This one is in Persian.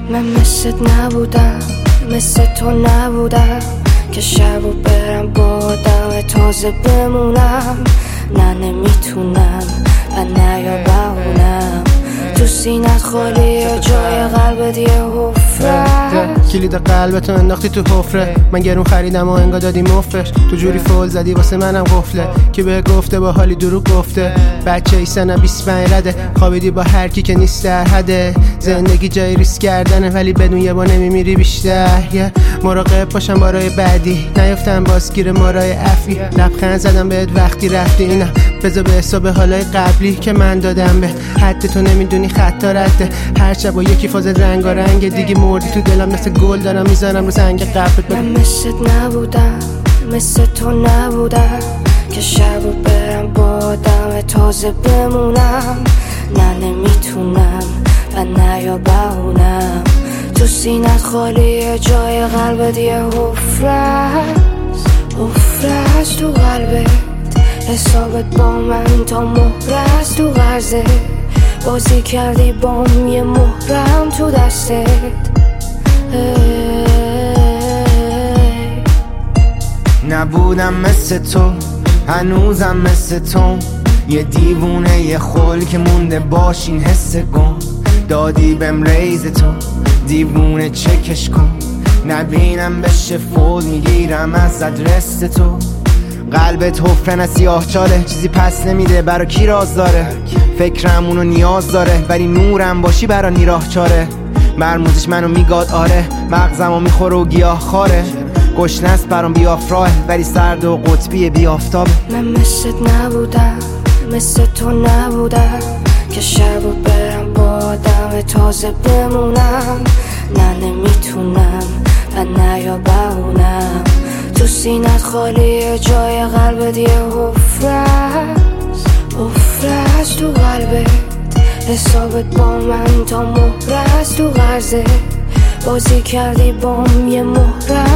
من مثلت نبودم، مثل تو نبودم که شبو برم با آدم تازه بمونم. نه نمیتونم و نه یا بهونم، تو سینت خالیه جای قلبت یه حفره. کلید قلبتو انداختی تو حفره، من گرون خریدم و انگار دادی مفرش. تو جوری فول زدی واسه منم قفله، که به گفته با حالی دروغ گفته. بچه ای سنم 25 رده، خوابیدی با هر کی که نیست در حده. زندگی جای ریسک کردنه ولی بدون یه با نمیمیری بیشتر. مراقب باشم بارای بعدی، نیفتم بازگیر مارای افی. لبخند زدم بهت وقتی رفتی، اینم بذار به حساب حالای قبلی که من دادم به حد. تو نمیدونی خطا رده، هر شب با یکی فاز رنگارنگ دیگه. مردی تو دلم مثل گل دارم میزنم رو زنگ قلبت. من مثلت نبودم، مثل تو نبودم که شبو برم با آدم تازه بمونم. نه نمیتونم و نه یا بهونم، تو سینت خالیه جای قلبت یه حفره است تو قلبت. حسابت با من تا مهره است تو قرضه، بازی کردی بام یه مهرم تو دستت. نبودم مثل تو، هنوزم مثل تو، یه دیوونه یه خل که مونده باشین حس گم. دادی بهم ریز تو، دیوونه چکش کن، نبینم بشه فوز میگیرم از ادرس تو. قلبت حفره نه سیاه چاله، چیزی پس نمیده برا کی راز داره. فکرم اونو نیاز داره ولی نورم باشی برا نیراه چاره. مرموزش منو میگاد آره، مغزمو میخوره و گیاه خاره. گشنست برام بیافراه ولی سرد و قطبی بیافتاب. من مثلت نبودم، مثل تو نبودم که شبو برم با آدم تازه بمونم. نه نمیتونم و نه یا بهونم، تو سینت خالیه جای قلبت یه حفره است تو قلبت. حسابت با من تا مهره است تو قرضه، بازی کردی بام یه مهره